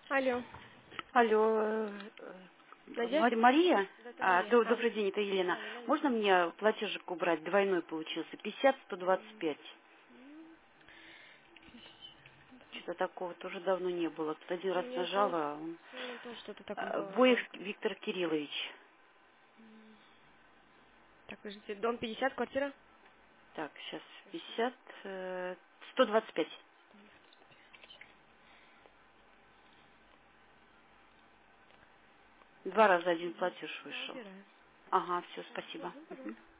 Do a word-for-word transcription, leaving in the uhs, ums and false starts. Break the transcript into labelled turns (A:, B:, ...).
A: Алло.
B: Алло, э, э,
A: Надя?
B: Мари- Мария?
A: Да, это
B: А,
A: Мария.
B: до-
A: А,
B: добрый день, это Елена.
A: да, да, да.
B: Можно мне платежик убрать? Двойной получился. пятьдесят сто двадцать пять. Что-то такого тоже давно не было. Тут один
A: У
B: раз
A: меня то,
B: нажала. он-
A: у меня тоже что-то такое
B: А,
A: было
B: Боев
A: звонка.
B: Виктор Кириллович.
A: Так, подождите, дом пятьдесят, квартира?
B: Так, сейчас пятьдесят, э, сто двадцать пять. Два раза один платеж
A: Да,
B: вышел.
A: убираю.
B: Ага, все,
A: Хорошо,
B: спасибо.
A: ну,
B: Мгм.
A: пожалуйста.